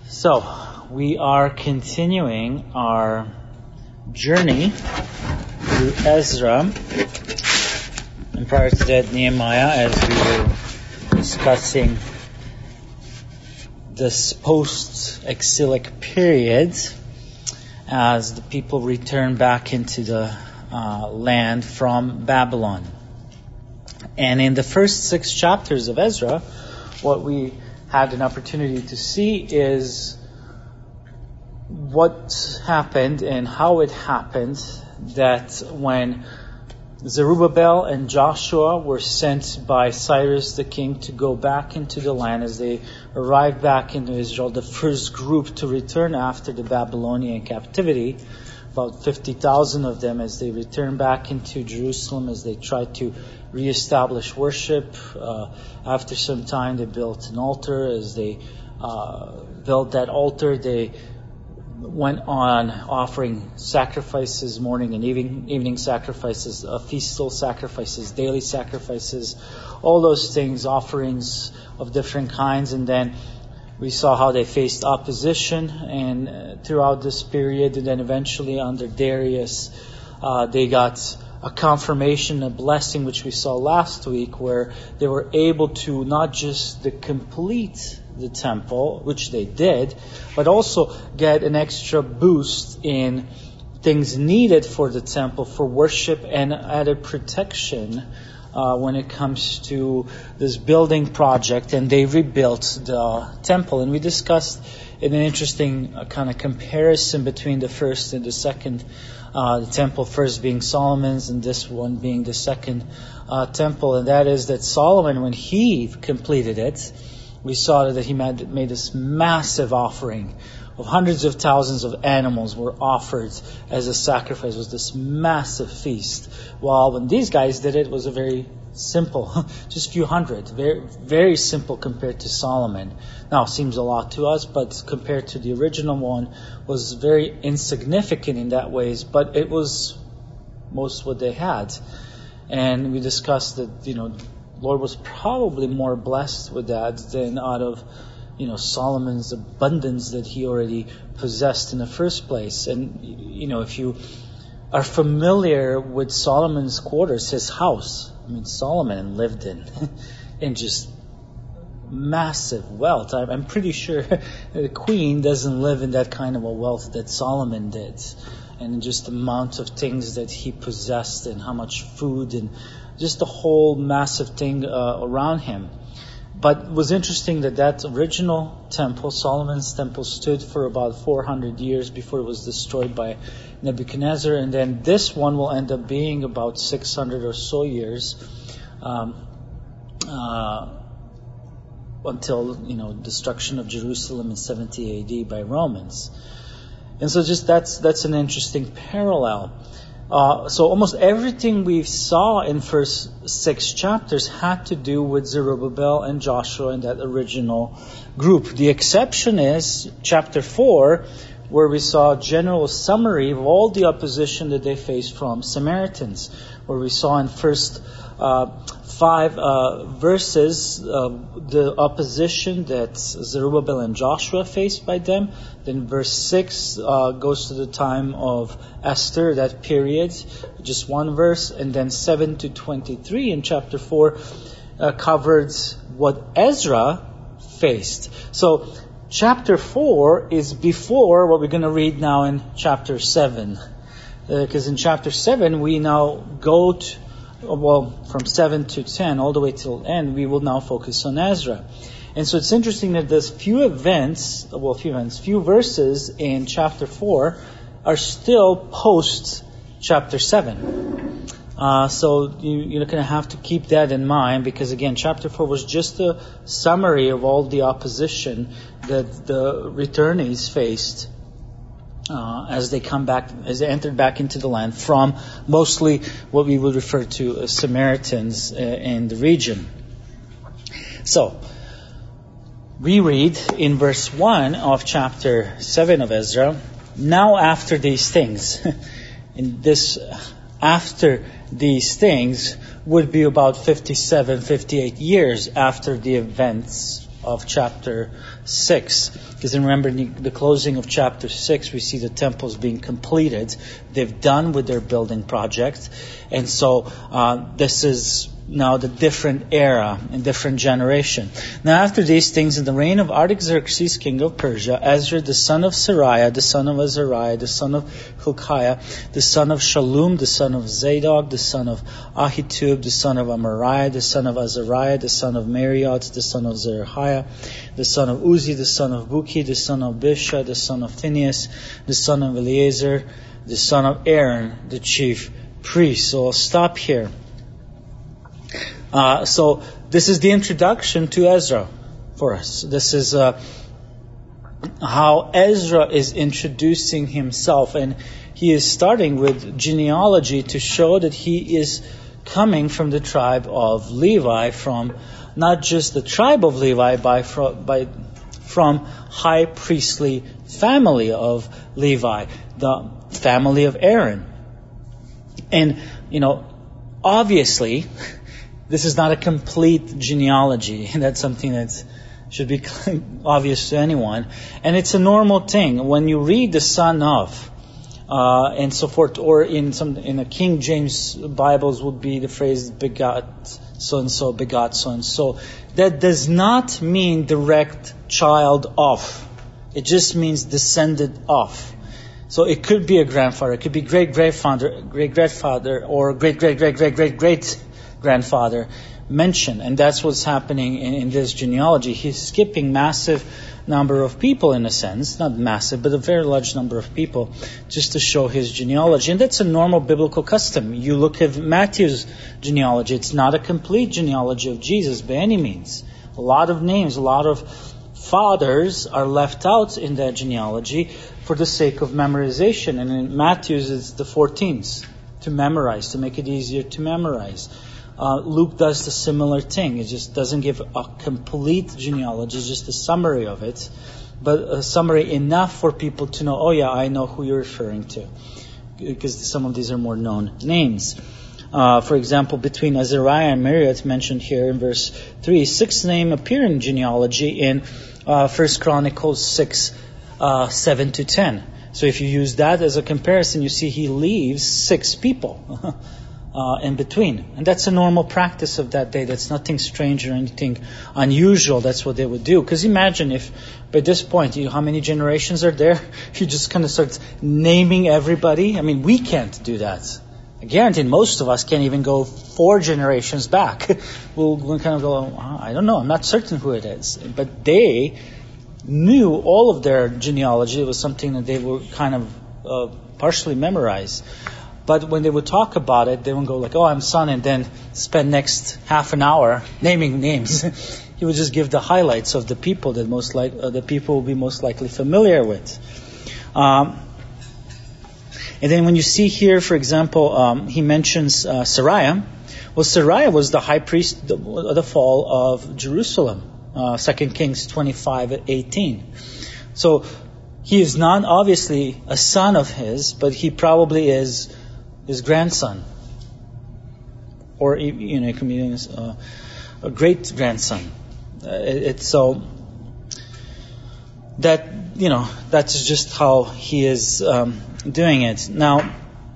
So, we are continuing our journey through Ezra, and prior to that, Nehemiah, as we were discussing this post-exilic period as the people return back into the land from Babylon. And in the first 6 chapters of Ezra, what we had an opportunity to see is what happened and how it happened that when Zerubbabel and Joshua were sent by Cyrus the king to go back into the land, as they arrived back into Israel, the first group to return after the Babylonian captivity, about 50,000 of them, as they returned back into Jerusalem, as they tried to reestablish worship. After some time, they built an altar. As they built that altar, they went on offering sacrifices, morning and evening sacrifices, feastal sacrifices, daily sacrifices, all those things, offerings of different kinds. And then we saw how they faced opposition and throughout this period, and then eventually under Darius, they got a confirmation, a blessing, which we saw last week, where they were able to not just complete the temple, which they did, but also get an extra boost in things needed for the temple for worship and added protection when it comes to this building project. And they rebuilt the temple. And we discussed in an interesting kind of comparison between the first and the second the temple, first being Solomon's and this one being the second temple. And that is that Solomon, when he completed it, we saw that he made this massive offering of hundreds of thousands of animals were offered as a sacrifice. It was this massive feast. While when these guys did it, it was a very simple, just a few hundred, very, very simple compared to Solomon. Now, seems a lot to us, but compared to the original one, was very insignificant in that ways, but it was most what they had. And we discussed that, Lord was probably more blessed with that than out of, Solomon's abundance that he already possessed in the first place. And, if you are familiar with Solomon's quarters, his house, Solomon lived in just massive wealth. I'm pretty sure the queen doesn't live in that kind of a wealth that Solomon did. And just the amount of things that he possessed and how much food and just the whole massive thing around him. But it was interesting that original temple, Solomon's temple, stood for about 400 years before it was destroyed by Nebuchadnezzar. And then this one will end up being about 600 or so years until, destruction of Jerusalem in 70 AD by Romans. And so just that's an interesting parallel. So almost everything we saw in first 6 chapters had to do with Zerubbabel and Joshua and that original group. The exception is chapter 4, where we saw a general summary of all the opposition that they faced from Samaritans, where we saw in first 5 verses the opposition that Zerubbabel and Joshua faced by them. Then verse 6 goes to the time of Esther, that period, just one verse. And then 7 to 23 in chapter 4 covered what Ezra faced. So chapter 4 is before what we're going to read now in chapter 7. Because in chapter 7 we now go from 7 to 10 all the way till end, we will now focus on Ezra. And so it's interesting that there's few verses in chapter 4 are still post chapter 7. So you're going to have to keep that in mind, because again, chapter 4 was just a summary of all the opposition that the returnees faced as they entered back into the land from mostly what we would refer to as Samaritans in the region. So, we read in verse 1 of chapter 7 of Ezra, "Now after these things," in this after these things would be about 57, 58 years after the events of chapter 6. Because remember, in the closing of chapter 6, we see the temples being completed. They've done with their building project. And so this is now the different era and different generation. Now after these things, in the reign of Artaxerxes, king of Persia, Ezra, the son of Sariah, the son of Azariah, the son of Hilkiah, the son of Shallum, the son of Zadok, the son of Ahitub, the son of Amariah, the son of Azariah, the son of Mariot, the son of Zerahiah, the son of Uzi, the son of Buki, the son of Bisha, the son of Phinehas, the son of Eleazar, the son of Aaron, the chief priest. So I'll stop here. So this is the introduction to Ezra for us. This is how Ezra is introducing himself, and he is starting with genealogy to show that he is coming from the tribe of Levi, from not just the tribe of Levi, from high priestly family of Levi, the family of Aaron. And, obviously, this is not a complete genealogy. That's something that should be obvious to anyone. And it's a normal thing. When you read the son of, and so forth, or in a King James Bibles would be the phrase begot so-and-so, begot so-and-so. That does not mean direct child of. It just means descended of. So it could be a grandfather, it could be great-grandfather, or great-great-great-great-great-grandfather mentioned. And that's what's happening in this genealogy. He's skipping massive number of people in a sense, not massive, but a very large number of people, just to show his genealogy. And that's a normal biblical custom. You look at Matthew's genealogy, it's not a complete genealogy of Jesus by any means. A lot of names, a lot of fathers are left out in that genealogy for the sake of memorization. And in Matthew's, it's the 14th to memorize, to make it easier to memorize. Luke does the similar thing. It just doesn't give a complete genealogy, just a summary of it, but a summary enough for people to know, oh yeah, I know who you're referring to, because some of these are more known names. For example, between Azariah and Mariot mentioned here in verse 3, 6 names appear in genealogy in 1 Chronicles 6, 7 to 10. So if you use that as a comparison, you see he leaves 6 people in between. And that's a normal practice of that day. That's nothing strange or anything unusual. That's what they would do. Because imagine if by this point, how many generations are there? You just kind of start naming everybody. I mean, we can't do that. I guarantee most of us can't even go 4 generations back. We'll kind of go, I don't know, I'm not certain who it is. But they knew all of their genealogy. It was something that they were kind of partially memorized. But when they would talk about it, they would go like, oh, I'm son, and then spend next half an hour naming names. He would just give the highlights of the people that the people will be most likely familiar with. And then when you see here, for example, he mentions Sariah. Well, Sariah was the high priest at the fall of Jerusalem, 2 Kings 25:18. So he is not obviously a son of his, but he probably is his grandson, or it can be a great grandson. It's so that that's just how he is doing it. Now,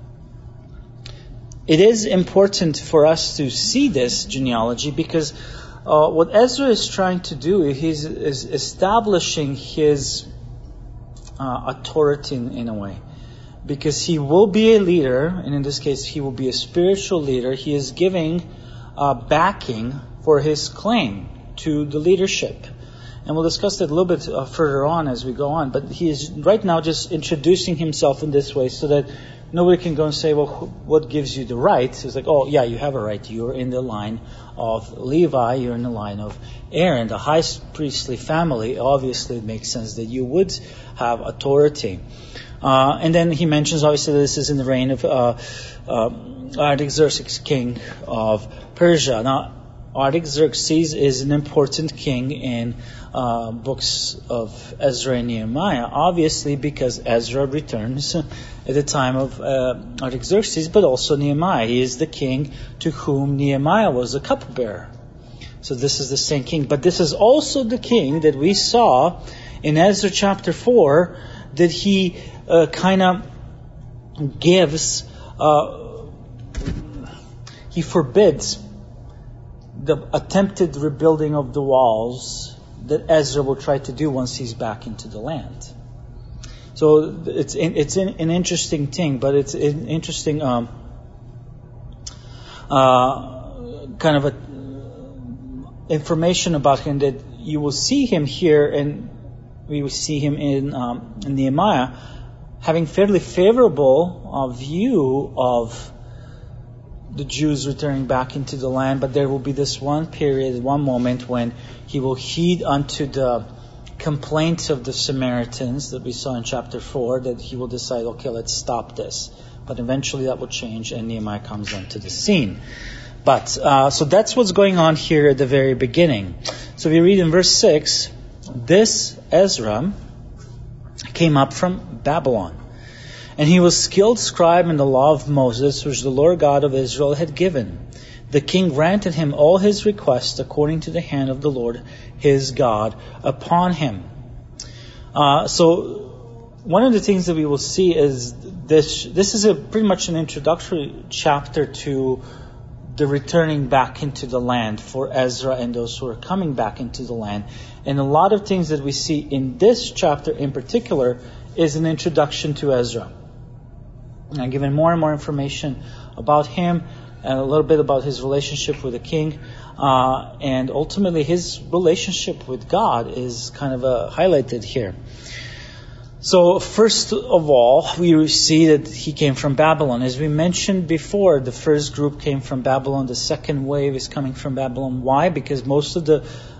it is important for us to see this genealogy because what Ezra is trying to do is establishing his authority in a way. Because he will be a leader, and in this case he will be a spiritual leader. He is giving backing for his claim to the leadership. And we'll discuss that a little bit further on as we go on. But he is right now just introducing himself in this way so that nobody can go and say, well, what gives you the right? It's like, oh, yeah, you have a right. You're in the line of Levi. You're in the line of Aaron, the high priestly family. Obviously, it makes sense that you would have authority. And then he mentions, obviously, this is in the reign of Artaxerxes, king of Persia. Now, Artaxerxes is an important king in books of Ezra and Nehemiah, obviously because Ezra returns at the time of Artaxerxes, but also Nehemiah. He is the king to whom Nehemiah was a cupbearer. So this is the same king. But this is also the king that we saw in Ezra chapter 4, that he kind of gives, he forbids the attempted rebuilding of the walls that Ezra will try to do once he's back into the land. So it's an interesting thing, but it's an interesting kind of a information about him that you will see him here, and we will see him in Nehemiah having fairly favorable view of the Jews returning back into the land, but there will be this one period, one moment when he will heed unto the complaints of the Samaritans that we saw in chapter 4, that he will decide, okay, let's stop this. But eventually that will change, and Nehemiah comes onto the scene. But so that's what's going on here at the very beginning. So we read in verse 6, this Ezra came up from Babylon, and he was skilled scribe in the law of Moses, which the Lord God of Israel had given. The king granted him all his requests according to the hand of the Lord his God upon him. So one of the things that we will see is this is pretty much an introductory chapter to the returning back into the land for Ezra and those who are coming back into the land. And a lot of things that we see in this chapter in particular is an introduction to Ezra. And I'm giving more and more information about him, and a little bit about his relationship with the king, and ultimately his relationship with God is kind of highlighted here. So first of all, we see that he came from Babylon. As we mentioned before, the first group came from Babylon. The second wave is coming from Babylon. Why? Because most of the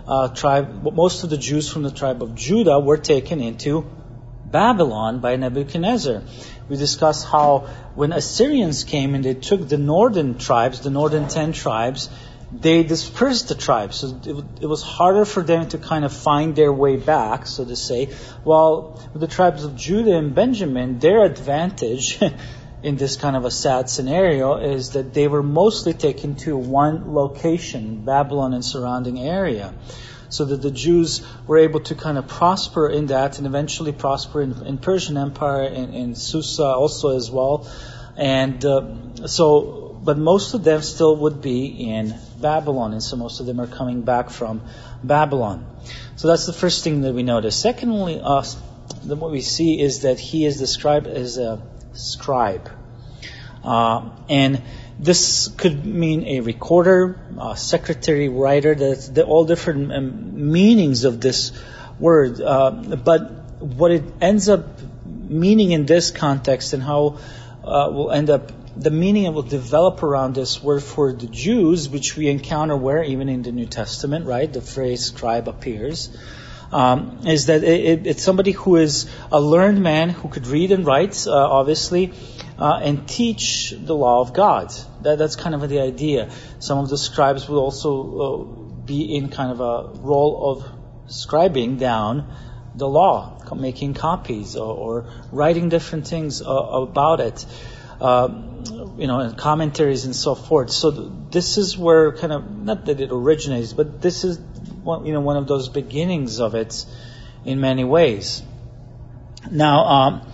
Jews from the tribe of Judah were taken into Babylon by Nebuchadnezzar. We discussed how when Assyrians came and they took the northern tribes, the northern 10 tribes, they dispersed the tribes. So it was harder for them to kind of find their way back, so to say. While with the tribes of Judah and Benjamin, their advantage in this kind of a sad scenario is that they were mostly taken to one location, Babylon and surrounding area, so that the Jews were able to kind of prosper in that and eventually prosper in Persian Empire, in Susa also as well. And but most of them still would be in Babylon, and so most of them are coming back from Babylon. So that's the first thing that we notice. Secondly, what we see is that he is described as a scribe. And this could mean a recorder, a secretary, writer. That's all different meanings of this word. But what it ends up meaning in this context, and how will end up, the meaning it will develop around this word for the Jews, which we encounter where even in the New Testament, right? The phrase scribe appears. Is that it's somebody who is a learned man who could read and write, obviously, and teach the law of God. That's kind of the idea. Some of the scribes will also be in kind of a role of scribing down the law, making copies or writing different things about it, and commentaries and so forth. So this is where kind of, not that it originates, but this is one of those beginnings of it in many ways. Now,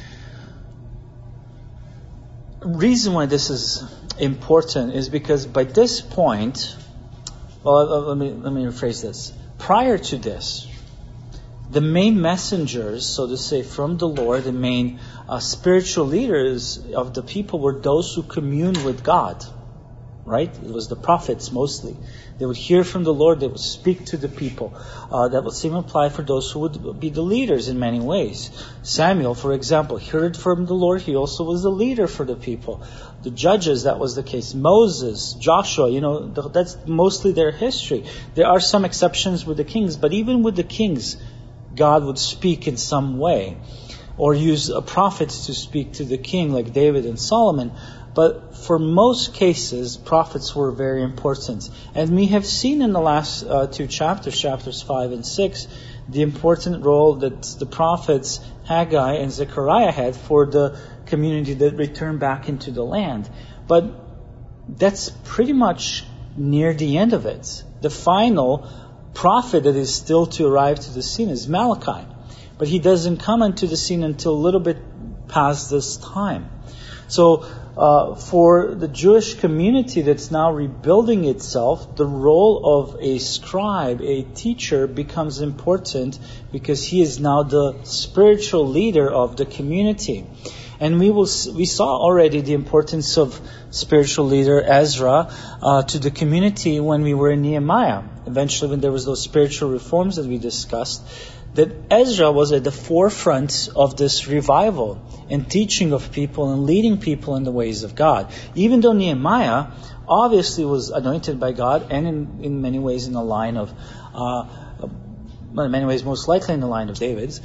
reason why this is important is because by this point, let me rephrase this. Prior to this, the main messengers, so to say, from the Lord, the main spiritual leaders of the people were those who communed with God, right? It was the prophets mostly. They would hear from the Lord, they would speak to the people. That would seem to apply for those who would be the leaders in many ways. Samuel, for example, heard from the Lord. He also was the leader for the people. The judges, that was the case. Moses, Joshua, that's mostly their history. There are some exceptions with the kings, but even with the kings, God would speak in some way, or use a prophet to speak to the king, like David and Solomon. But for most cases, prophets were very important. And we have seen in the last two chapters, chapters 5 and 6, the important role that the prophets Haggai and Zechariah had for the community that returned back into the land. But that's pretty much near the end of it. The final prophet that is still to arrive to the scene is Malachi. But he doesn't come onto the scene until a little bit past this time. So for the Jewish community that's now rebuilding itself, the role of a scribe, a teacher, becomes important because he is now the spiritual leader of the community. And we saw already the importance of spiritual leader Ezra to the community when we were in Nehemiah. Eventually, when there was those spiritual reforms that we discussed, that Ezra was at the forefront of this revival and teaching of people and leading people in the ways of God. Even though Nehemiah obviously was anointed by God and in many ways in the line of, in many ways most likely in the line of David's,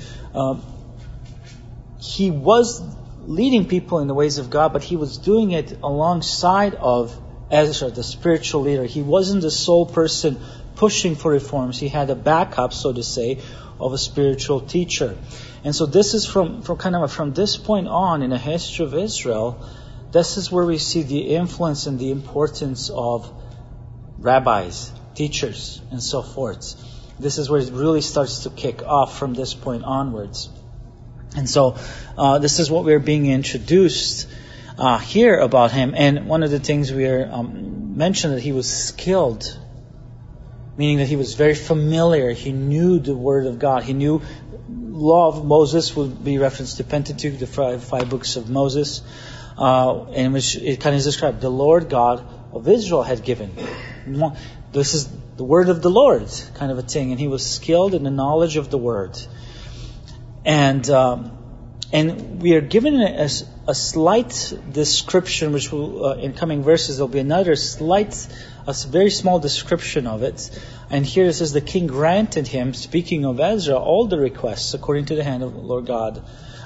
he was leading people in the ways of God, but he was doing it alongside of Ezra, the spiritual leader. He wasn't the sole person pushing for reforms. He had a backup, so to say, of a spiritual teacher. And so this is from this point on in the history of Israel, this is where we see the influence and the importance of rabbis, teachers, and so forth. This is where it really starts to kick off from this point onwards. And so this is what we're being introduced here about him. And one of the things we are mentioned that he was skilled, meaning that he was very familiar. He knew the Word of God. He knew law of Moses would be referenced to Pentateuch, the five books of Moses, in which it kind of is described the Lord God of Israel had given. This is the word of the Lord, kind of a thing. And he was skilled in the knowledge of the Word. And we are given a slight description, which will, in coming verses, there'll be another a very small description of it. And here it says, the king granted him, speaking of Ezra, all the requests according to the hand of Lord God,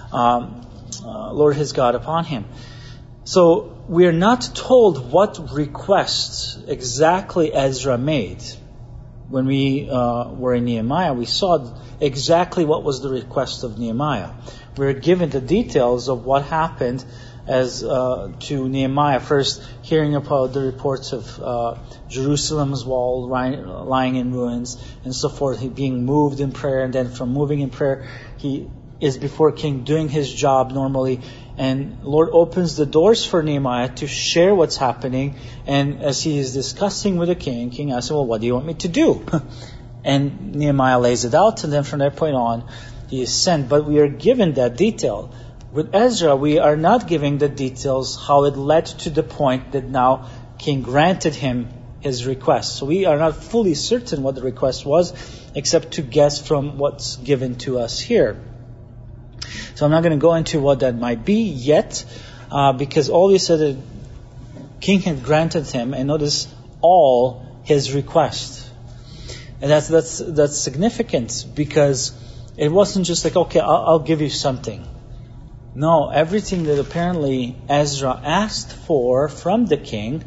Lord his God upon him. So we are not told what requests exactly Ezra made. When we were in Nehemiah, we saw exactly what was the request of Nehemiah. We were given the details of what happened as to Nehemiah, first hearing about the reports of Jerusalem's wall lying in ruins and so forth, he being moved in prayer, and then from moving in prayer, he is before king doing his job normally, and Lord opens the doors for Nehemiah to share what's happening, and as he is discussing with the king asks him, well, what do you want me to do? And Nehemiah lays it out, and then from that point on, he is sent. But we are given that detail. With Ezra, we are not giving the details how it led to the point that now king granted him his request. So we are not fully certain what the request was, except to guess from what's given to us here. So I'm not going to go into what that might be yet, because all he said that king had granted him, and notice all his request. And that's significant, because it wasn't just like, okay, I'll give you something. No, everything that apparently Ezra asked for from the king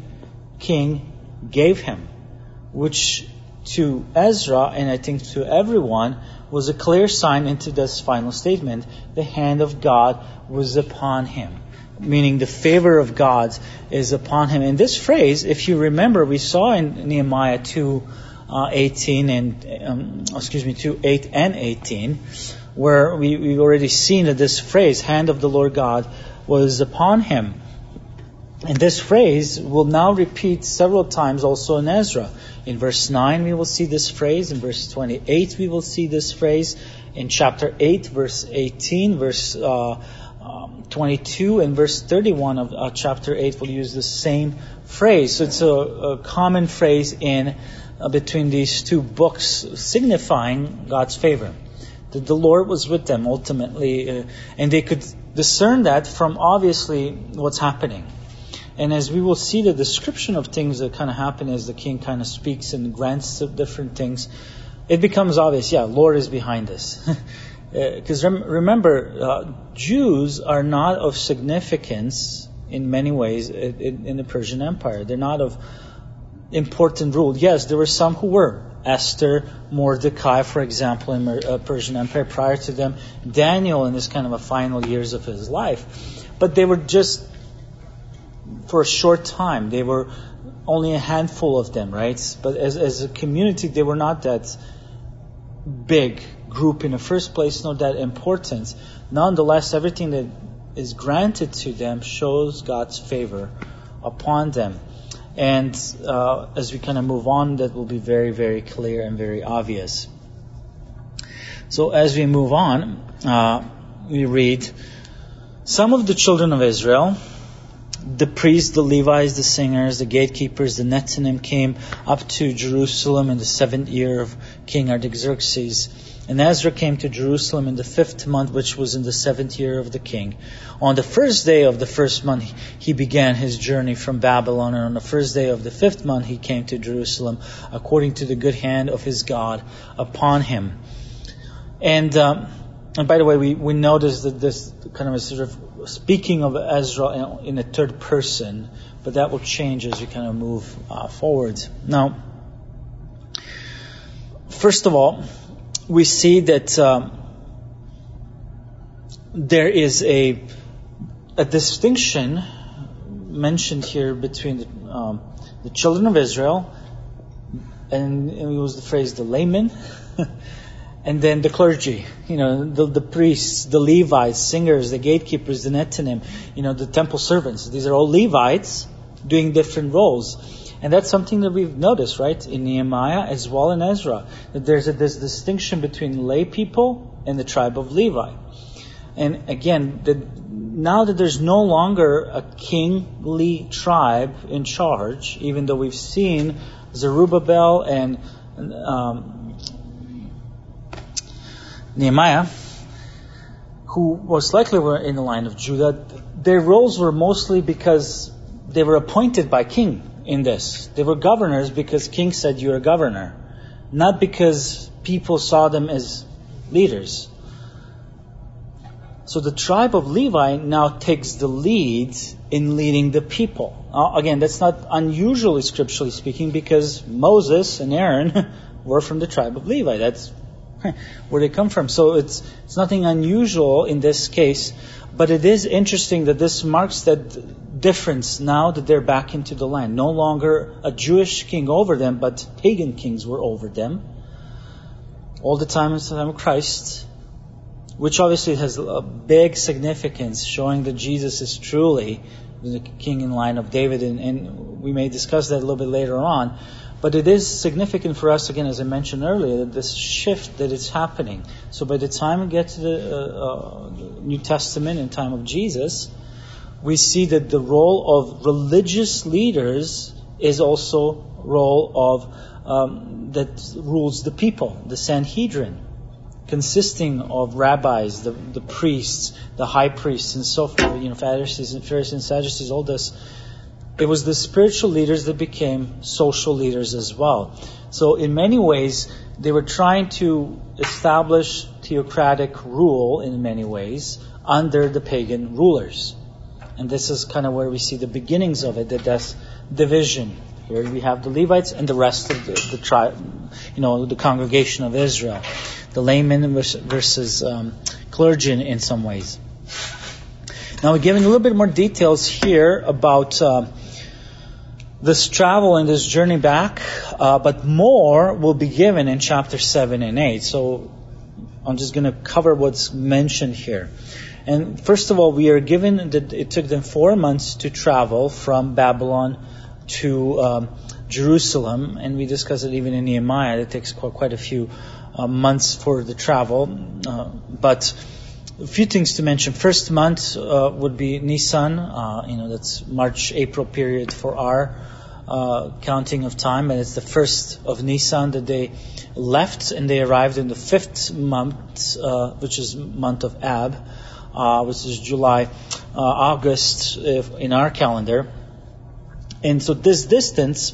gave him, which to Ezra, and I think to everyone, was a clear sign into this final statement. The hand of God was upon him, meaning the favor of God is upon him. And this phrase, if you remember, we saw in Nehemiah 2:8 and 18, where we've already seen that this phrase, hand of the Lord God, was upon him. And this phrase will now repeat several times also in Ezra. In verse 9 we will see this phrase. In verse 28 we will see this phrase. In chapter 8, verse 18, verse 22, and verse 31 of chapter 8 will use the same phrase. So it's a common phrase in between these two books, signifying God's favor. That the Lord was with them ultimately, and they could discern that from obviously what's happening. And as we will see the description of things that kind of happen as the king kind of speaks and grants different things, it becomes obvious, Lord is behind this. Because remember, Jews are not of significance in many ways in the Persian Empire. They're not of important rule. Yes, there were some who were. Esther, Mordecai, for example, in the Persian Empire. Prior to them, Daniel in his kind of a final years of his life. But they were just for a short time. They were only a handful of them, right? But as a community, they were not that big group in the first place, not that important. Nonetheless, everything that is granted to them shows God's favor upon them. And as we kind of move on, that will be very, very clear and very obvious. So as we move on, we read, some of the children of Israel, the priests, the Levites, the singers, the gatekeepers, the Nethinim, came up to Jerusalem in the 7th year of King Artaxerxes. And Ezra came to Jerusalem in the 5th month, which was in the 7th year of the king. On the first day of the 1st month, he began his journey from Babylon. And on the first day of the 5th month, he came to Jerusalem, according to the good hand of his God upon him. And by the way, we notice that this kind of a sort of speaking of Ezra in a third person, but that will change as we kind of move forward. Now, first of all, we see that there is a distinction mentioned here between the children of Israel, and it was the phrase the laymen, and then the clergy, the priests, the Levites, singers, the gatekeepers, the Nethinim, the temple servants. These are all Levites doing different roles. And that's something that we've noticed, right, in Nehemiah as well in Ezra, that there's this distinction between lay people and the tribe of Levi. And again, now that there's no longer a kingly tribe in charge, even though we've seen Zerubbabel and Nehemiah, who most likely were in the line of Judah, their roles were mostly because they were appointed by king in this. They were governors because king said you're a governor, not because people saw them as leaders. So the tribe of Levi now takes the lead in leading the people. Again, that's not unusually scripturally speaking, because Moses and Aaron were from the tribe of Levi. That's where they come from. So it's nothing unusual in this case, but it is interesting that this marks that difference now that they're back into the land. No longer a Jewish king over them, but pagan kings were over them. All the time in the time of Christ, which obviously has a big significance, showing that Jesus is truly the king in line of David, and we may discuss that a little bit later on. But it is significant for us, again, as I mentioned earlier, that this shift that is happening. So by the time we get to the New Testament in time of Jesus, we see that the role of religious leaders is also a role of that rules the people, the Sanhedrin, consisting of rabbis, the priests, the high priests, and so forth. Pharisees and Sadducees, all this. It was the spiritual leaders that became social leaders as well. So in many ways, they were trying to establish theocratic rule in many ways under the pagan rulers. And this is kind of where we see the beginnings of it, that's division. Here we have the Levites and the rest of the tribe, the congregation of Israel. The laymen versus clergy in some ways. Now we're giving a little bit more details here about this travel and this journey back, but more will be given in chapter 7 and 8. So I'm just going to cover what's mentioned here. And first of all, we are given that it took them 4 months to travel from Babylon to Jerusalem, and we discussed it even in Nehemiah. It takes quite a few months for the travel. But a few things to mention. First month would be Nisan. That's March, April period for our counting of time, and it's the first of Nisan that they left, and they arrived in the 5th month, which is month of Ab, which is July, August in our calendar. And so this distance,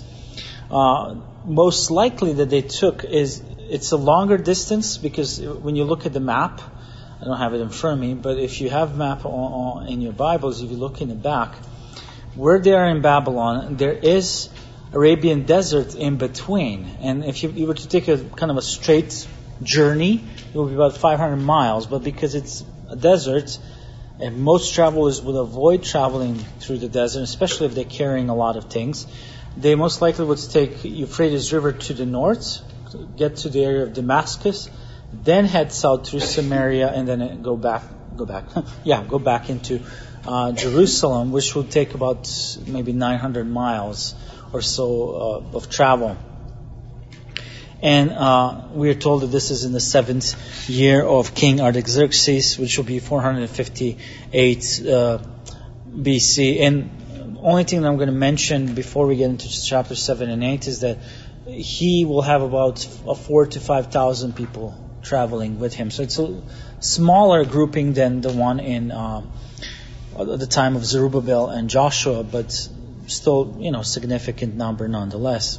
most likely that they took it's a longer distance, because when you look at the map, I don't have it in front of me, but if you have map in your Bibles, if you look in the back, where they are in Babylon, there is Arabian desert in between. And if you were to take a kind of a straight journey, it would be about 500 miles. But because it's a desert, and most travelers would avoid traveling through the desert, especially if they're carrying a lot of things, they most likely would take Euphrates River to the north, get to the area of Damascus, then head south through Samaria, and then go back into Jerusalem, which would take about maybe 900 miles or so of travel. And we are told that this is in the 7th year of King Artaxerxes, which will be 458 BC. And the only thing that I'm going to mention before we get into chapter 7 and 8 is that he will have about 4,000 to 5,000 people traveling with him. So it's a smaller grouping than the one in at the time of Zerubbabel and Joshua, but still, significant number nonetheless.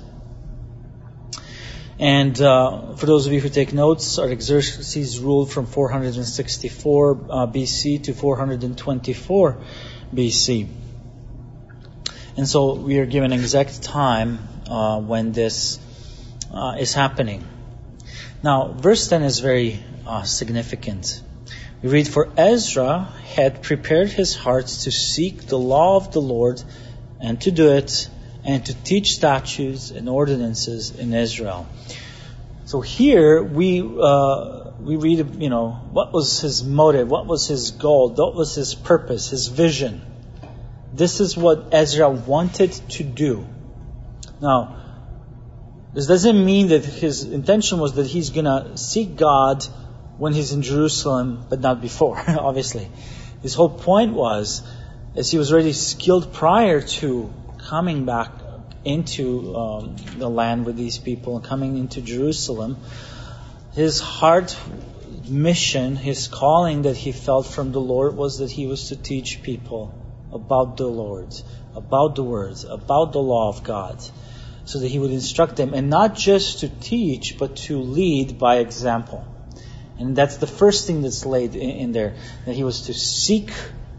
And for those of you who take notes, Artaxerxes ruled from 464 BC to 424 BC. And so we are given exact time when this is happening. Now, verse 10 is very significant. We read, "For Ezra had prepared his heart to seek the law of the Lord and to do it, and to teach statutes and ordinances in Israel." So here we read, what was his motive, what was his goal, what was his purpose, his vision. This is what Ezra wanted to do. Now, this doesn't mean that his intention was that he's going to seek God when he's in Jerusalem, but not before, obviously. His whole point was, as he was already skilled prior to coming back into the land with these people and coming into Jerusalem, his heart mission, his calling that he felt from the Lord was that he was to teach people about the Lord, about the words, about the law of God, so that he would instruct them, and not just to teach, but to lead by example. And that's the first thing that's laid in there, that he was to seek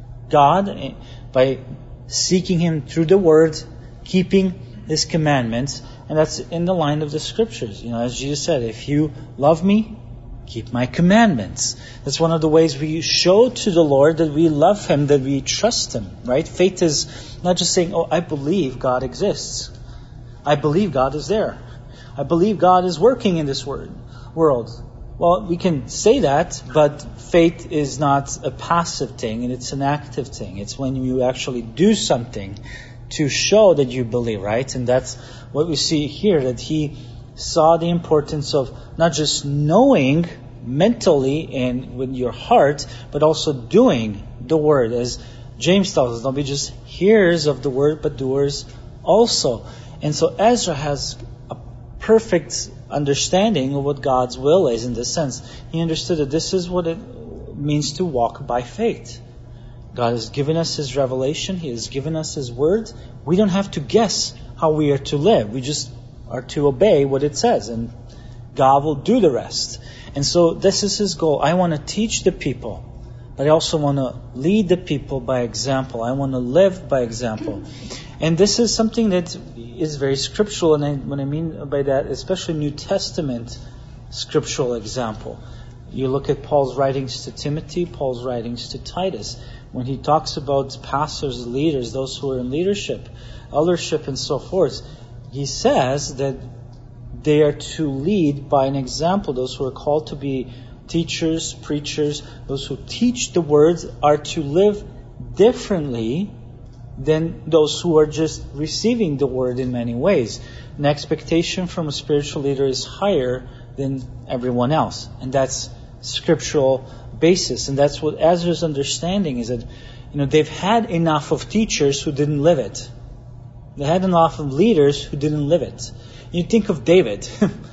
God by seeking Him through the Word, keeping His commandments, and that's in the line of the Scriptures. As Jesus said, if you love me, keep my commandments. That's one of the ways we show to the Lord that we love Him, that we trust Him, right? Faith is not just saying, I believe God exists. I believe God is there. I believe God is working in this world. Well, we can say that, but faith is not a passive thing, and it's an active thing. It's when you actually do something to show that you believe, right? And that's what we see here, that he saw the importance of not just knowing mentally and with your heart, but also doing the word. As James tells us, don't be just hearers of the word, but doers also. And so Ezra has a perfect understanding of what God's will is in this sense. He understood that this is what it means to walk by faith. God has given us His revelation. He has given us His word. We don't have to guess how we are to live. We just are to obey what it says, and God will do the rest. And so this is His goal. I want to teach the people, but I also want to lead the people by example. I want to live by example. And this is something that is very scriptural, and what I mean by that, especially New Testament scriptural example. You look at Paul's writings to Timothy, Paul's writings to Titus, when he talks about pastors, leaders, those who are in leadership, eldership, and so forth. He says that they are to lead by an example. Those who are called to be teachers, preachers, those who teach the words are to live differently than those who are just receiving the word in many ways. An expectation from a spiritual leader is higher than everyone else. And that's scriptural basis. And that's what Ezra's understanding is, that they've had enough of teachers who didn't live it. They had enough of leaders who didn't live it. You think of David.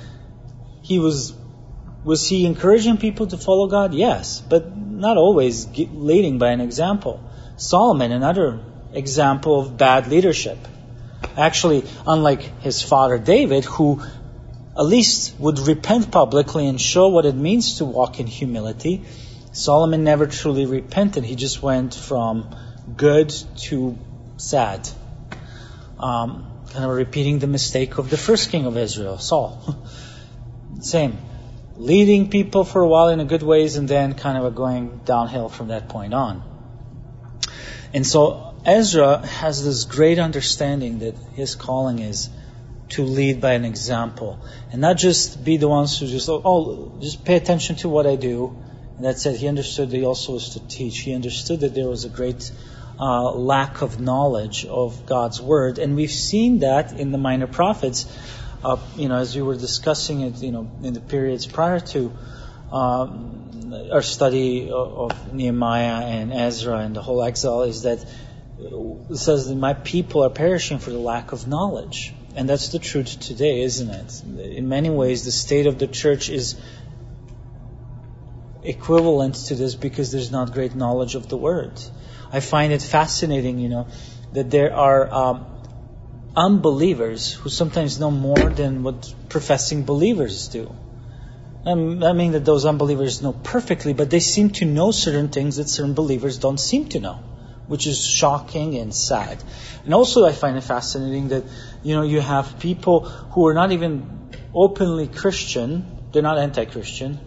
Was he encouraging people to follow God? Yes, but not always leading by an example. Solomon, another example of bad leadership. Actually, unlike his father David, who at least would repent publicly and show what it means to walk in humility, Solomon never truly repented. He just went from good to sad. Kind of repeating the mistake of the first king of Israel, Saul. Same. Leading people for a while in a good ways, and then kind of going downhill from that point on. And so Ezra has this great understanding that his calling is to lead by an example, and not just be the ones who just pay attention to what I do. And that's it. He understood that he also was to teach. He understood that there was a great lack of knowledge of God's Word, and we've seen that in the minor prophets. As we were discussing it, in the periods prior to our study of Nehemiah and Ezra and the whole exile, is that it says that my people are perishing for the lack of knowledge. And that's the truth today, isn't it? In many ways, the state of the church is equivalent to this because there's not great knowledge of the Word. I find it fascinating, that there are unbelievers who sometimes know more than what professing believers do. I mean that those unbelievers know perfectly, but they seem to know certain things that certain believers don't seem to know, which is shocking and sad. And also I find it fascinating that, you have people who are not even openly Christian, they're not anti-Christian,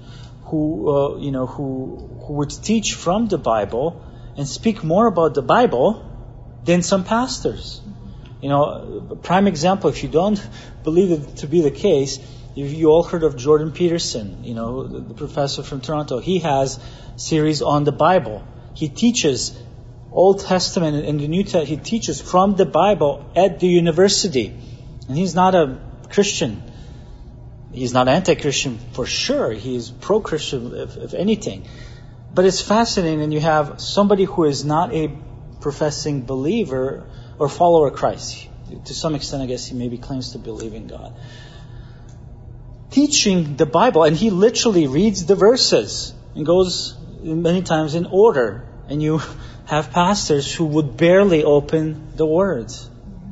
who would teach from the Bible and speak more about the Bible than some pastors. A prime example, if you don't believe it to be the case, you all heard of Jordan Peterson, the professor from Toronto. He has series on the Bible. He teaches Old Testament and the New Testament. He teaches from the Bible at the university. And he's not a Christian. He's not anti-Christian for sure. He is pro-Christian, if anything. But it's fascinating, and you have somebody who is not a professing believer or follower of Christ. To some extent, I guess he maybe claims to believe in God. Teaching the Bible, and he literally reads the verses and goes many times in order. And you have pastors who would barely open the words.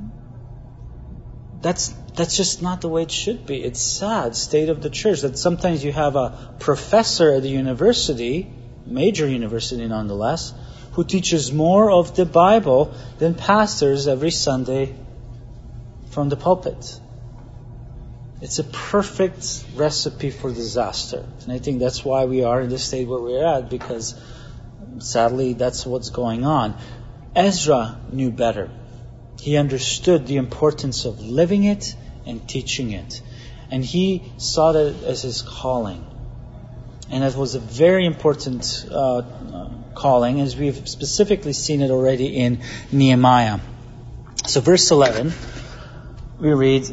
That's just not the way it should be. It's sad state of the church that sometimes you have a professor at the university, major university nonetheless, who teaches more of the Bible than pastors every Sunday from the pulpit. It's a perfect recipe for disaster. And I think that's why we are in the state where we're at, because sadly that's what's going on. Ezra knew better. He understood the importance of living it and teaching it. And he saw that as his calling. And it was a very important calling, as we've specifically seen it already in Nehemiah. So verse 11, we read,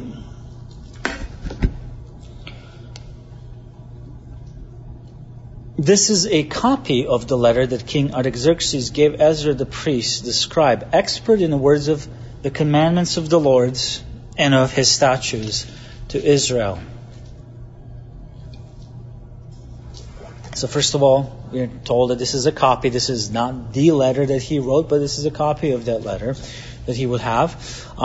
"This is a copy of the letter that King Artaxerxes gave Ezra the priest, the scribe, expert in the words of the commandments of the Lord and of his statutes to Israel." So first of all, we're told that this is a copy. This is not the letter that he wrote, but this is a copy of that letter that he would have.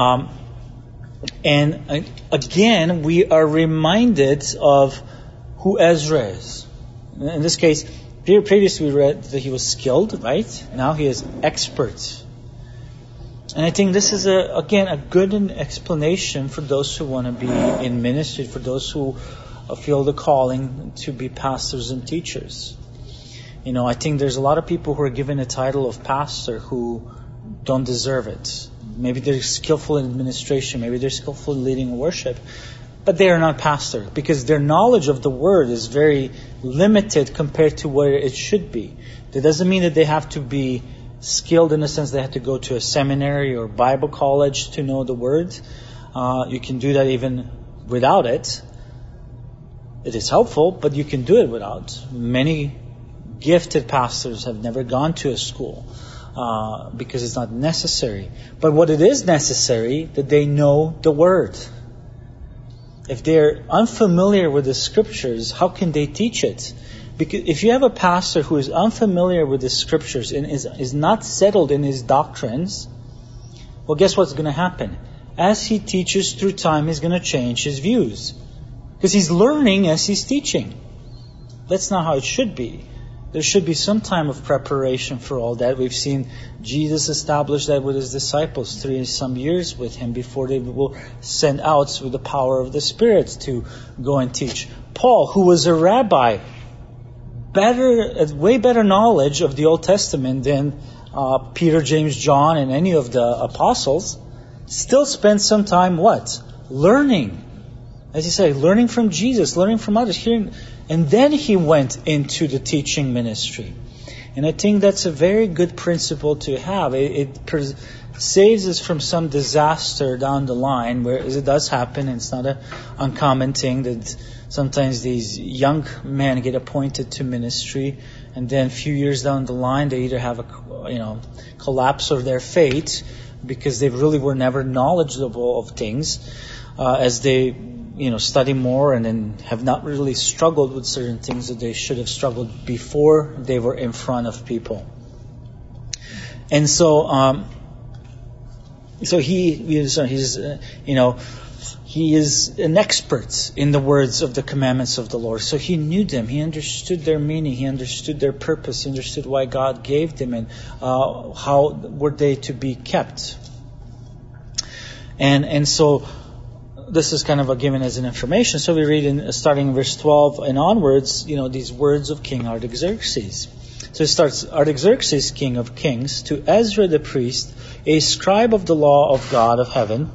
And again, we are reminded of who Ezra is. In this case, previously we read that he was skilled, right? Now he is expert. And I think this is, a good explanation for those who want to be in ministry, for those who feel the calling to be pastors and teachers. I think there's a lot of people who are given a title of pastor who don't deserve it. Maybe they're skillful in administration, maybe they're skillful in leading worship, but they are not pastor because their knowledge of the Word is very limited compared to where it should be. That doesn't mean that they have to be skilled in the sense they have to go to a seminary or Bible college to know the Word. You can do that even without it. It is helpful, but you can do it without. Many gifted pastors have never gone to a school because it's not necessary. But what it is necessary, that they know the Word. If they're unfamiliar with the Scriptures, how can they teach it? Because if you have a pastor who is unfamiliar with the Scriptures and is not settled in his doctrines, well, guess what's going to happen? As he teaches through time, he's going to change his views. Because he's learning as he's teaching. That's not how it should be. There should be some time of preparation for all that. We've seen Jesus establish that with his disciples, 3 some years with him before they will send out with the power of the Spirit to go and teach. Paul, who was a rabbi, way better knowledge of the Old Testament than Peter, James, John, and any of the apostles, still spent some time what? Learning. As you say, learning from Jesus, learning from others, hearing. And then he went into the teaching ministry. And I think that's a very good principle to have. It saves us from some disaster down the line, where it does happen, and it's not an uncommon thing that sometimes these young men get appointed to ministry, and then a few years down the line they either have a collapse of their faith because they really were never knowledgeable of things as they study more, and then have not really struggled with certain things that they should have struggled before they were in front of people. And so he is an expert in the words of the commandments of the Lord. So he knew them. He understood their meaning. He understood their purpose. He understood why God gave them, and how were they to be kept. And so this is kind of given as an information. So we read starting in verse 12 and onwards, these words of King Artaxerxes. So it starts, Artaxerxes, king of kings, to Ezra the priest, a scribe of the law of God of heaven,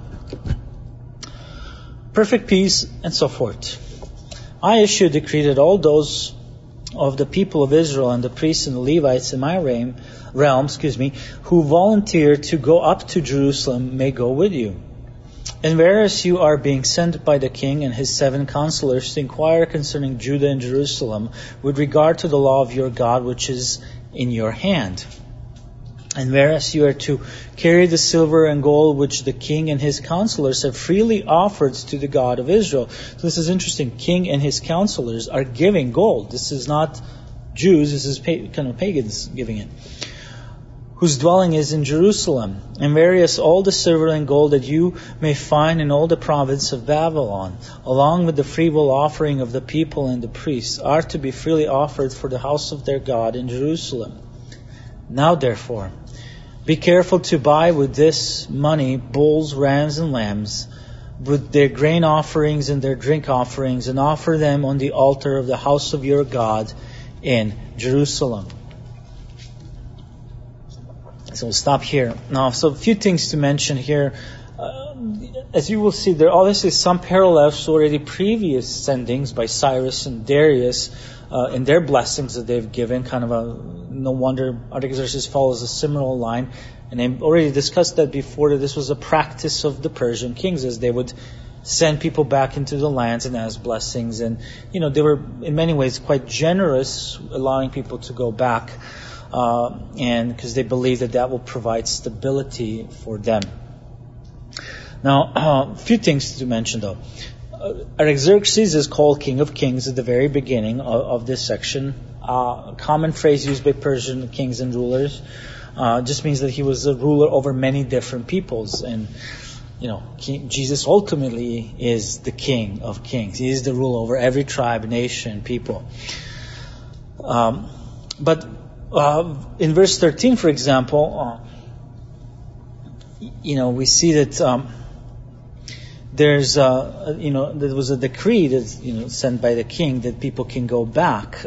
perfect peace, and so forth. I issue a decree that all those of the people of Israel and the priests and the Levites in my realm, who volunteer to go up to Jerusalem may go with you. And whereas you are being sent by the king and his 7 counselors to inquire concerning Judah and Jerusalem with regard to the law of your God which is in your hand. And whereas you are to carry the silver and gold which the king and his counselors have freely offered to the God of Israel. So this is interesting. King and his counselors are giving gold. This is not Jews. This is kind of pagans giving it. Whose dwelling is in Jerusalem, and whereas all the silver and gold that you may find in all the province of Babylon, along with the freewill offering of the people and the priests, are to be freely offered for the house of their God in Jerusalem. Now therefore, be careful to buy with this money bulls, rams, and lambs, with their grain offerings and their drink offerings, and offer them on the altar of the house of your God in Jerusalem. So we'll stop here. Now, so a few things to mention here. As you will see, there are obviously some parallels to already previous sendings by Cyrus and Darius in their blessings that they've given. No wonder Artaxerxes follows a similar line. And I already discussed that before, that this was a practice of the Persian kings, as they would send people back into the lands and as blessings. And, they were in many ways quite generous, allowing people to go back. And because they believe that will provide stability for them. Now, a few things to mention though. Artaxerxes is called King of Kings at the very beginning of this section. A common phrase used by Persian kings and rulers just means that he was a ruler over many different peoples. And, Jesus ultimately is the King of Kings. He is the ruler over every tribe, nation, people. But in verse 13, for example, we see that there was a decree that sent by the king that people can go back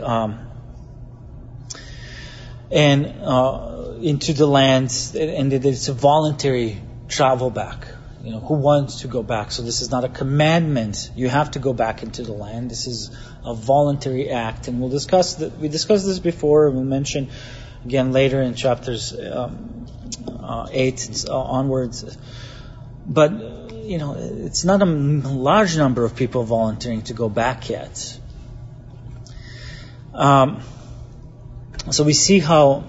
and into the lands, and that it's a voluntary travel back. Who wants to go back? So this is not a commandment. You have to go back into the land. This is a voluntary act, and we'll discuss that. We discussed this before, and we'll mention again later in chapters 8 onwards. But it's not a large number of people volunteering to go back yet. So we see how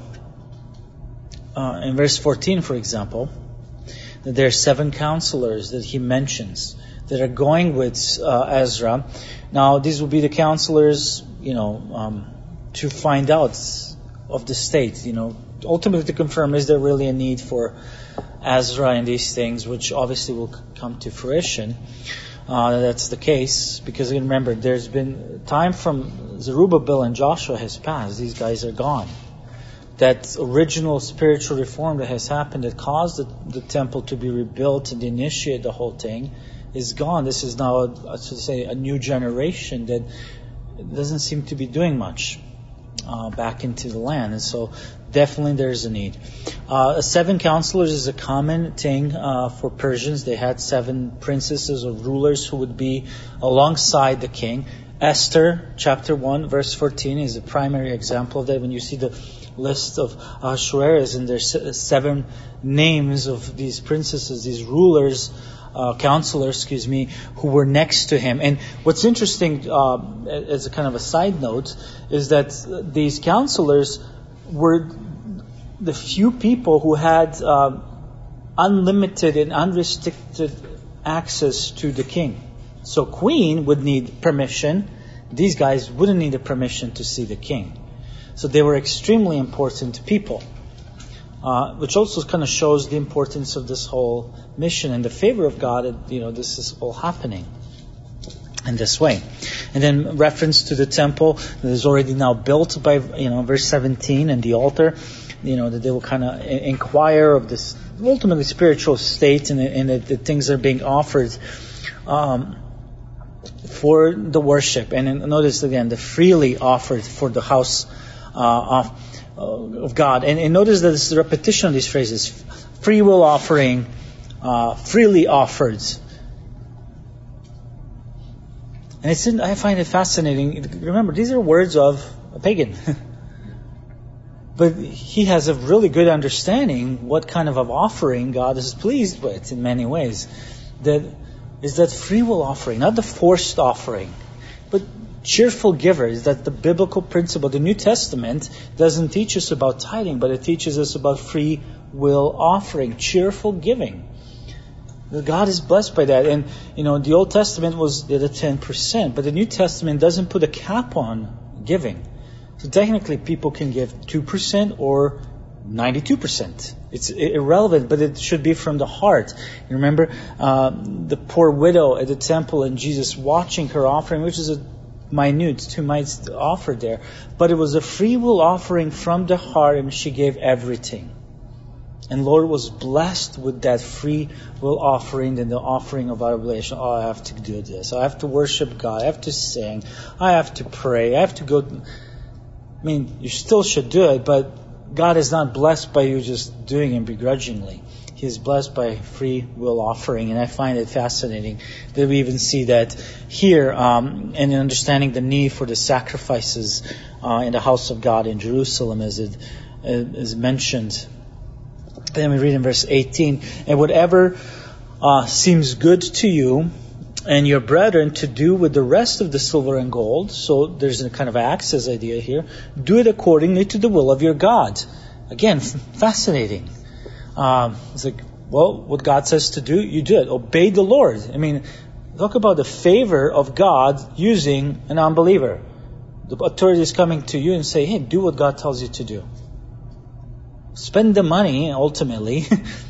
in verse 14, for example, that there are 7 counselors that he mentions that are going with Ezra. Now, these will be the counselors, to find out of the state, ultimately to confirm, is there really a need for Ezra and these things, which obviously will come to fruition. That's the case, because remember, there's been time from Zerubbabel and Joshua has passed. These guys are gone. That original spiritual reform that has happened, that caused the temple to be rebuilt and initiate the whole thing, is gone. This is now, a new generation that doesn't seem to be doing much. back into the land. And so definitely there's a need. 7 counselors is a common thing for Persians. They had 7 princesses or rulers who would be alongside the king. Esther, chapter 1, verse 14 is a primary example of that. When you see the list of Ahasuerus, and there's 7 names of these princesses, these rulers, counselors, who were next to him. And what's interesting, as a kind of a side note, is that these counselors were the few people who had unlimited and unrestricted access to the king. So queen would need permission. These guys wouldn't need a permission to see the king. So they were extremely important people. Which also kind of shows the importance of this whole mission and the favor of God. This is all happening in this way. And then reference to the temple that is already now built by, verse 17, and the altar, that they will kind of inquire of this ultimately spiritual state, and that the things are being offered for the worship. And notice again, the freely offered for the house of God. And notice that this is a repetition of these phrases. Free will offering, freely offered. And I find it fascinating. Remember, these are words of a pagan. But he has a really good understanding what kind of offering God is pleased with in many ways. That is that free will offering, not the forced offering, but cheerful givers. That the biblical principle. The New Testament doesn't teach us about tithing, but it teaches us about free will offering, cheerful giving. God is blessed by that. And, the Old Testament was the 10%, but the New Testament doesn't put a cap on giving. So technically people can give 2% or 92%. It's irrelevant, but it should be from the heart. You remember the poor widow at the temple and Jesus watching her offering, which is a minute, 2 mites offered there. But it was a free will offering from the heart, and she gave everything. And Lord was blessed with that free will offering and the offering of oblation. I have to do this. I have to worship God. I have to sing. I have to pray. I have to go. You still should do it, but God is not blessed by you just doing it begrudgingly. He is blessed by free will offering. And I find it fascinating that we even see that here, and in understanding the need for the sacrifices in the house of God in Jerusalem, as it is mentioned. Then we read in verse 18, and whatever seems good to you and your brethren to do with the rest of the silver and gold, so there's a kind of access idea here, do it accordingly to the will of your God. Again, fascinating. It's like, what God says to do, you do it. Obey the Lord. Talk about the favor of God using an unbeliever. The authority is coming to you and say, hey, do what God tells you to do. Spend the money, ultimately,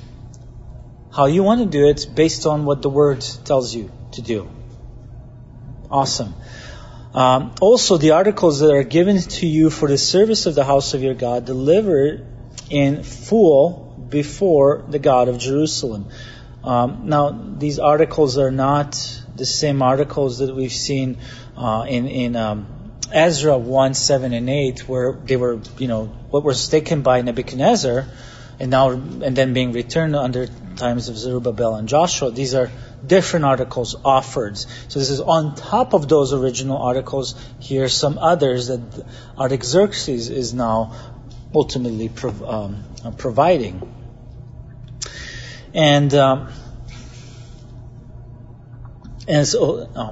how you want to do it based on what the Word tells you to do. Awesome. Also, the articles that are given to you for the service of the house of your God, delivered in full before the God of Jerusalem. Now, these articles are not the same articles that we've seen in Ezra 1, 7, and 8, where they were, what was taken by Nebuchadnezzar, and then being returned under times of Zerubbabel and Joshua. These are different articles offered. So this is on top of those original articles. Here are some others that Artaxerxes is now ultimately providing. And so.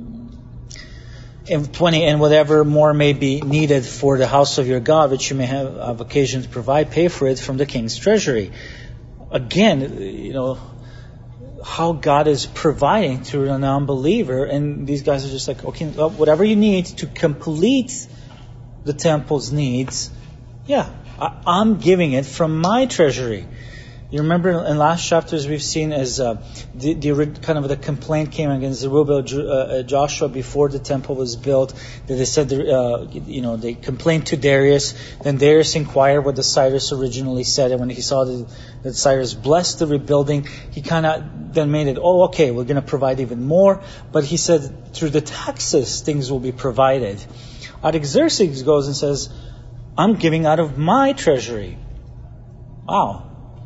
And 20, and whatever more may be needed for the house of your God, which you may have occasion to provide, pay for it from the king's treasury. Again, how God is providing through a non-believer, and these guys are just like, okay, whatever you need to complete the temple's needs, I'm giving it from my treasury. You remember in last chapters we've seen as the kind of the complaint came against Zerubbabel, Joshua before the temple was built. That they said they complained to Darius. Then Darius inquired what the Cyrus originally said, and when he saw that Cyrus blessed the rebuilding, he kind of then made it, okay, we're going to provide even more. But he said through the taxes things will be provided. Artaxerxes goes and says, I'm giving out of my treasury. Wow.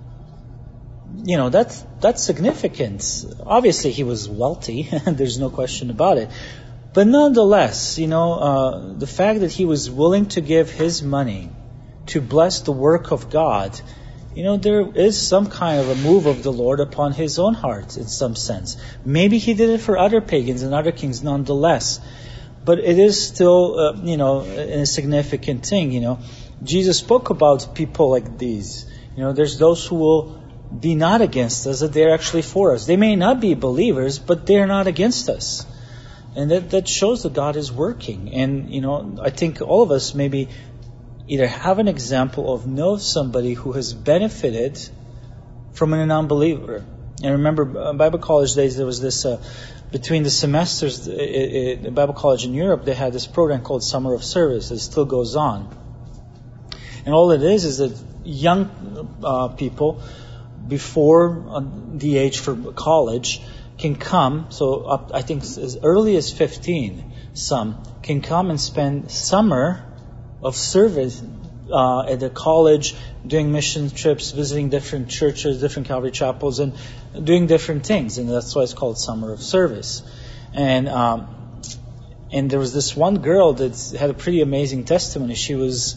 That's significant. Obviously, he was wealthy. There's no question about it. But nonetheless, the fact that he was willing to give his money to bless the work of God, there is some kind of a move of the Lord upon his own heart in some sense. Maybe he did it for other pagans and other kings nonetheless. But it is still, a significant thing, Jesus spoke about people like these. There's those who will be not against us, that they're actually for us. They may not be believers, but they're not against us. And that shows that God is working. And, I think all of us maybe either have an example of know somebody who has benefited from an unbeliever. And remember, Bible college days, there was this, between the semesters, in Bible college in Europe, they had this program called Summer of Service. It still goes on. And all it is that young people, before the age for college, can come, so up, I think as early as 15, some can come and spend summer of service at the college, doing mission trips, visiting different churches, different Calvary chapels, and doing different things. And that's why it's called Summer of Service. And there was this one girl that had a pretty amazing testimony. She was,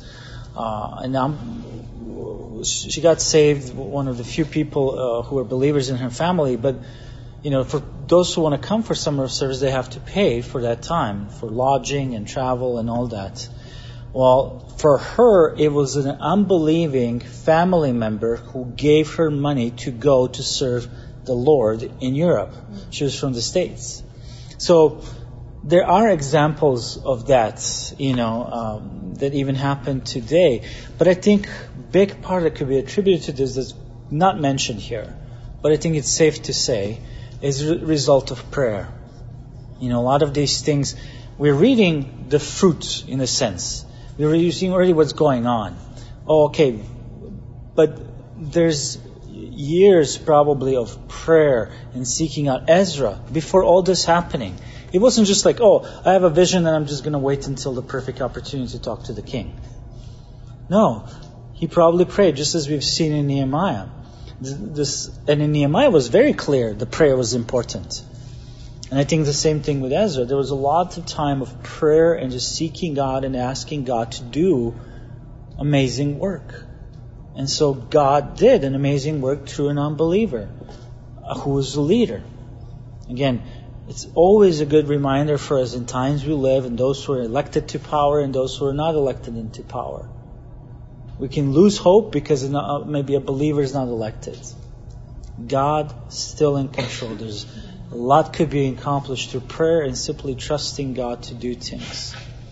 she got saved, one of the few people who were believers in her family, but for those who want to come for Summer of Service, they have to pay for that time, for lodging and travel and all that. Well, for her, it was an unbelieving family member who gave her money to go to serve the Lord in Europe. She was from the States. So there are examples of that, that even happen today. But I think big part that could be attributed to this that's not mentioned here, but I think it's safe to say, is a result of prayer. A lot of these things, we're reading the fruit in a sense. We're seeing already what's going on. Oh, okay. But there's years probably of prayer and seeking out Ezra before all this happening. It wasn't just like, I have a vision and I'm just going to wait until the perfect opportunity to talk to the king. No. He probably prayed, just as we've seen in Nehemiah. And in Nehemiah it was very clear the prayer was important. And I think the same thing with Ezra. There was a lot of time of prayer and just seeking God and asking God to do amazing work. And so God did an amazing work through an unbeliever who was the leader. Again, it's always a good reminder for us in times we live, and those who are elected to power and those who are not elected into power. We can lose hope because maybe a believer is not elected. God still in control. There's a lot could be accomplished through prayer and simply trusting God to do things.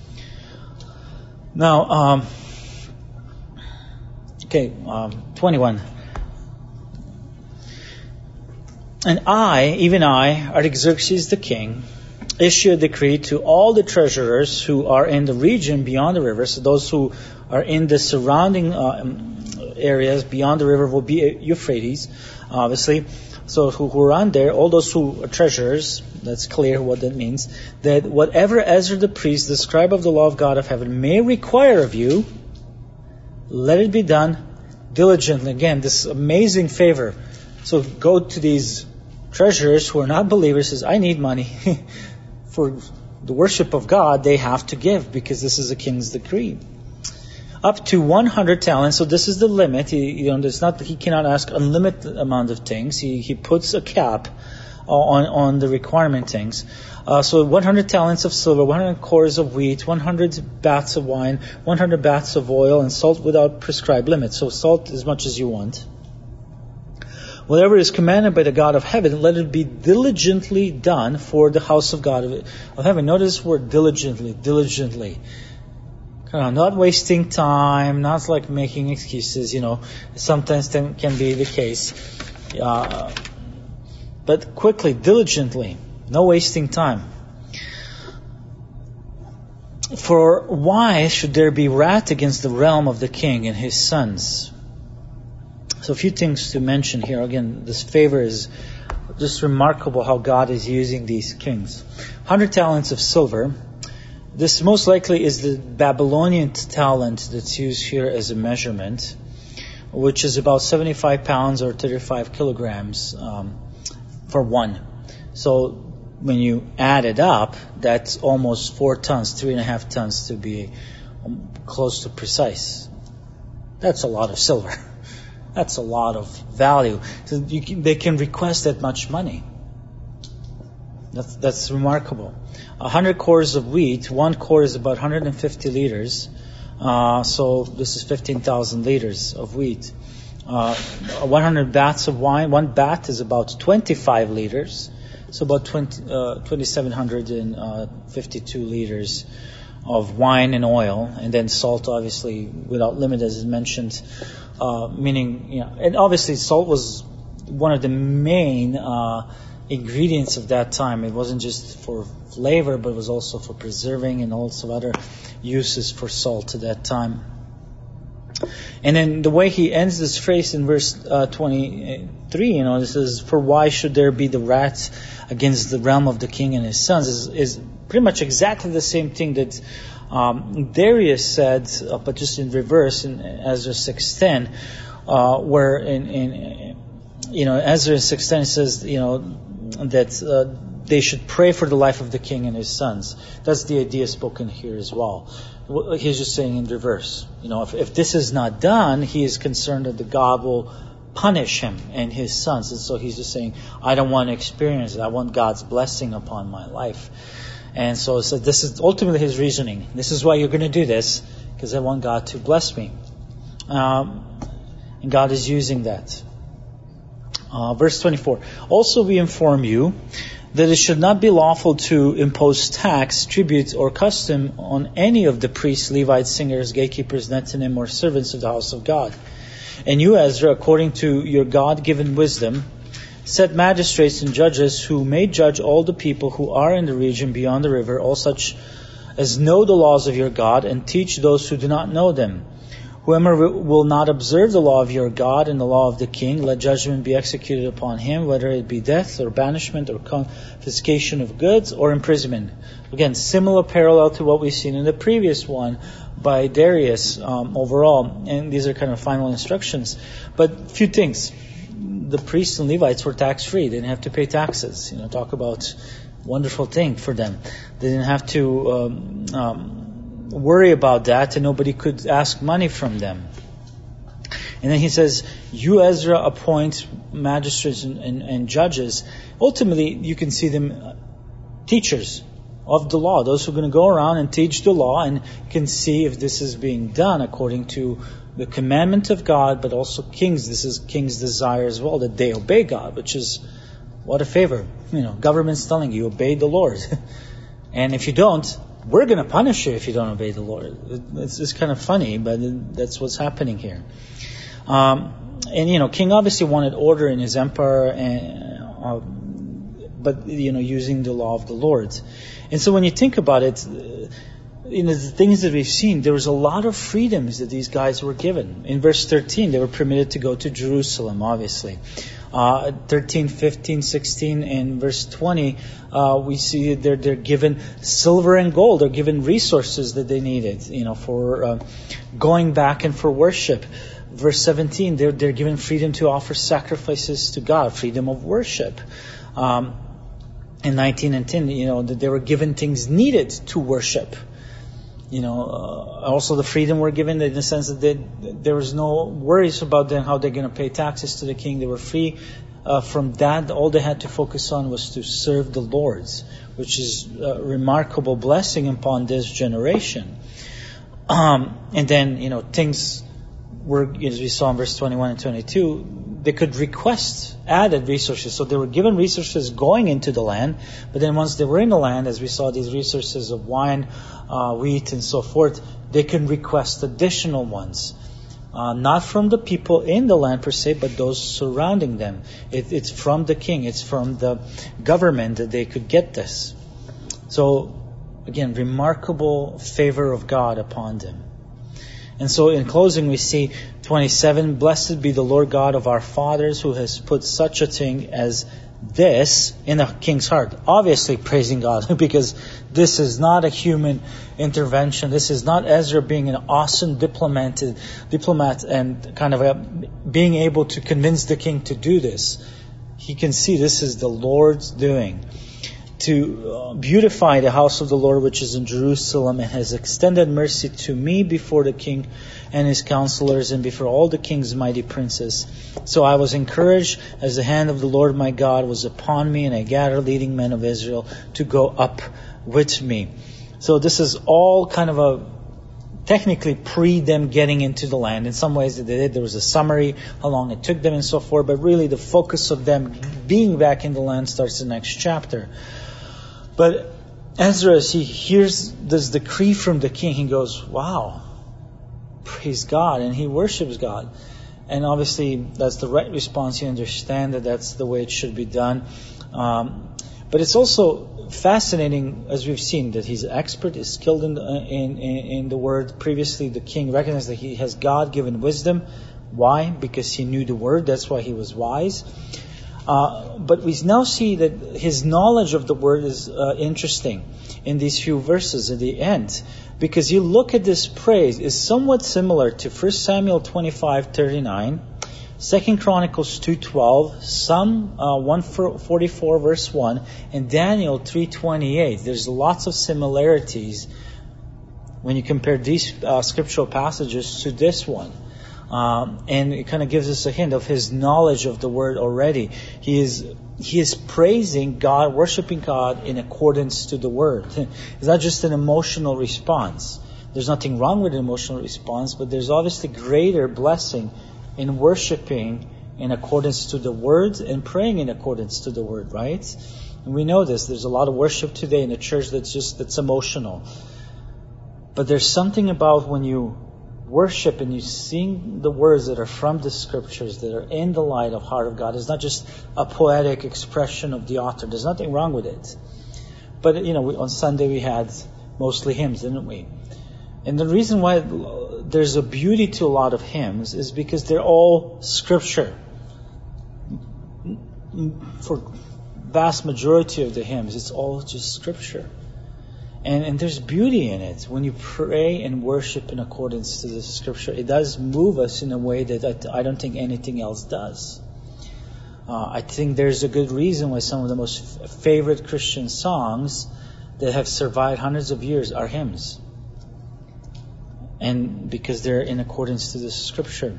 Now, 21. And even I, Artaxerxes the king, issue a decree to all the treasurers who are in the region beyond the river, so those who are in the surrounding areas beyond the river will be Euphrates, obviously. So who are on there, all those who are treasurers, that's clear what that means, that whatever Ezra the priest, the scribe of the law of God of heaven, may require of you, let it be done diligently. Again, this amazing favor. So go to these treasurers who are not believers, says, I need money. For the worship of God, they have to give because this is a king's decree. Up to 100 talents. So this is the limit. It's not that he cannot ask unlimited amount of things. He puts a cap on the requirement things. So 100 talents of silver, 100 cores of wheat, 100 baths of wine, 100 baths of oil, and salt without prescribed limit. So salt as much as you want. Whatever is commanded by the God of heaven, let it be diligently done for the house of God of heaven. Notice this word diligently. Not wasting time, not like making excuses, sometimes that can be the case. But quickly, diligently, no wasting time. For why should there be wrath against the realm of the king and his sons? So a few things to mention here. Again, this favor is just remarkable how God is using these kings. 100 talents of silver. This most likely is the Babylonian talent that's used here as a measurement, which is about 75 pounds or 35 kilograms for one. So when you add it up, that's almost 4 tons, 3.5 tons to be close to precise. That's a lot of silver. That's a lot of value. So they can request that much money. That's remarkable. 100 cores of wheat, 1 core is about 150 liters. So this is 15,000 liters of wheat. 100 baths of wine, 1 bath is about 25 liters. So about 2,752 liters of wine and oil. And then salt, obviously, without limit, as is mentioned. Meaning, and obviously salt was one of the main ingredients of that time. It wasn't just for flavor, but it was also for preserving and also other uses for salt at that time. And then the way he ends this phrase in verse 23, this is, for why should there be the wrath against the realm of the king and his sons, is pretty much exactly the same thing that Darius said, but just in reverse in Ezra 6:10, where in Ezra 6:10 it says, that they should pray for the life of the king and his sons. That's the idea spoken here as well. He's just saying in reverse. If this is not done, he is concerned that the God will punish him and his sons. And so he's just saying, I don't want to experience it. I want God's blessing upon my life. And so this is ultimately his reasoning. This is why you're going to do this, because I want God to bless me. And God is using that. Verse 24. Also we inform you that it should not be lawful to impose tax, tribute, or custom on any of the priests, Levites, singers, gatekeepers, Nethinim, or servants of the house of God. And you, Ezra, according to your God-given wisdom, set magistrates and judges who may judge all the people who are in the region beyond the river, all such as know the laws of your God, and teach those who do not know them. Whoever will not observe the law of your God and the law of the king, let judgment be executed upon him, whether it be death or banishment or confiscation of goods or imprisonment. Again, similar parallel to what we've seen in the previous one by Darius overall. And these are kind of final instructions. But a few things. The priests and Levites were tax-free. They didn't have to pay taxes. Talk about wonderful thing for them. They didn't have to worry about that, and nobody could ask money from them. And then he says, you, Ezra, appoint magistrates and judges. Ultimately, you can see them teachers of the law, those who are going to go around and teach the law and can see if this is being done according to the commandment of God, but also kings. This is king's desire as well, that they obey God, which is what a favor. Government's telling you, obey the Lord. And if you don't, we're going to punish you if you don't obey the Lord. It's kind of funny, but that's what's happening here. And king obviously wanted order in his empire, but using the law of the Lord. And so when you think about it, the things that we've seen, there was a lot of freedoms that these guys were given. In verse 13, they were permitted to go to Jerusalem, obviously. 13, 15, 16, and verse 20, we see they're given silver and gold. They're given resources that they needed, for going back and for worship. Verse 17, they're given freedom to offer sacrifices to God, freedom of worship. In 19 and 10, that they were given things needed to worship. Also the freedom were given in the sense that there was no worries about them, how they're going to pay taxes to the king. They were free from that. All they had to focus on was to serve the Lord, which is a remarkable blessing upon this generation. And then, things were, as we saw in verse 21 and 22, they could request added resources. So they were given resources going into the land, but then once they were in the land, as we saw these resources of wine, wheat, and so forth, they can request additional ones. Not from the people in the land per se, but those surrounding them. It's from the king, it's from the government that they could get this. So, again, remarkable favor of God upon them. And so in closing we see 27, blessed be the Lord God of our fathers who has put such a thing as this in the king's heart. Obviously praising God, because this is not a human intervention. This is not Ezra being an awesome diplomat and kind of being able to convince the king to do this. He can see this is the Lord's doing. To beautify the house of the Lord which is in Jerusalem, and has extended mercy to me before the king and his counselors and before all the king's mighty princes. So I was encouraged as the hand of the Lord my God was upon me, and I gathered leading men of Israel to go up with me. So this is all kind of a technically pre them getting into the land. In some ways they did. There was a summary, how long it took them and so forth, but really the focus of them being back in the land starts the next chapter. But Ezra, as he hears this decree from the king, he goes, wow, praise God, and he worships God. And obviously that's the right response. You understand that that's the way it should be done. But it's also fascinating, as we've seen, that he's an expert, is skilled in the word. Previously, the king recognized that he has God-given wisdom. Why? Because he knew the word. That's why he was wise. But we now see that his knowledge of the word is interesting in these few verses at the end. Because you look at this praise, is somewhat similar to 1 Samuel 25:39, 2 Chronicles 2:12, Psalm 144 verse 1, and Daniel 3:28. There's lots of similarities when you compare these scriptural passages to this one. And it kind of gives us a hint of his knowledge of the word already. He is praising God, worshiping God in accordance to the word. It's not just an emotional response. There's nothing wrong with an emotional response, but there's obviously greater blessing in worshiping in accordance to the word and praying in accordance to the word, right? And we know this. There's a lot of worship today in the church that's emotional. But there's something about when you worship and you sing the words that are from the scriptures, that are in the light of heart of God. It's not just a poetic expression of the author. There's nothing wrong with it. But, on Sunday we had mostly hymns, didn't we? And the reason why there's a beauty to a lot of hymns is because they're all scripture. For vast majority of the hymns, it's all just scripture. And there's beauty in it. When you pray and worship in accordance to the scripture, it does move us in a way that I don't think anything else does. I think there's a good reason why some of the most favorite Christian songs that have survived hundreds of years are hymns. And because they're in accordance to the scripture.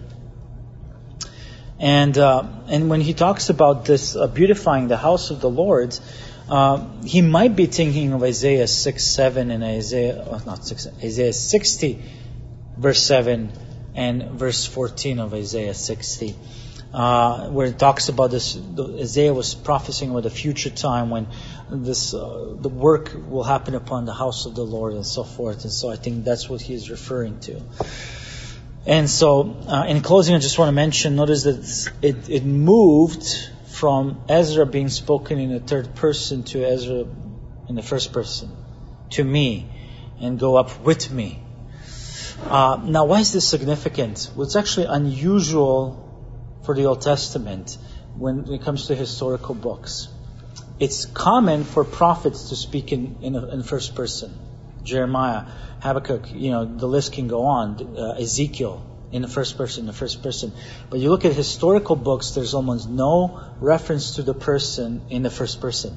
And when he talks about this beautifying the house of the Lord, he might be thinking of Isaiah 6:7 and Isaiah 60, verse 7 and verse 14 of Isaiah 60, where it talks about this. Isaiah was prophesying about a future time when the work will happen upon the house of the Lord and so forth. And so I think that's what he's referring to. And so, in closing, I just want to mention, notice that it moved from Ezra being spoken in the third person to Ezra in the first person, to me, and go up with me. Now, why is this significant? Well, it's actually unusual for the Old Testament when it comes to historical books. It's common for prophets to speak in first person. Jeremiah, Habakkuk, the list can go on. Ezekiel, in the first person. But you look at historical books, there's almost no reference to the person in the first person.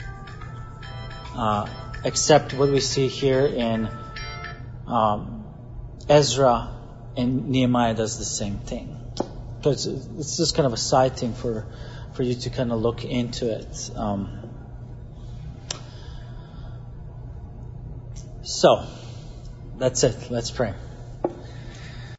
Except what we see here in Ezra, and Nehemiah does the same thing. So it's just kind of a side thing for you to kind of look into it. So, that's it. Let's pray.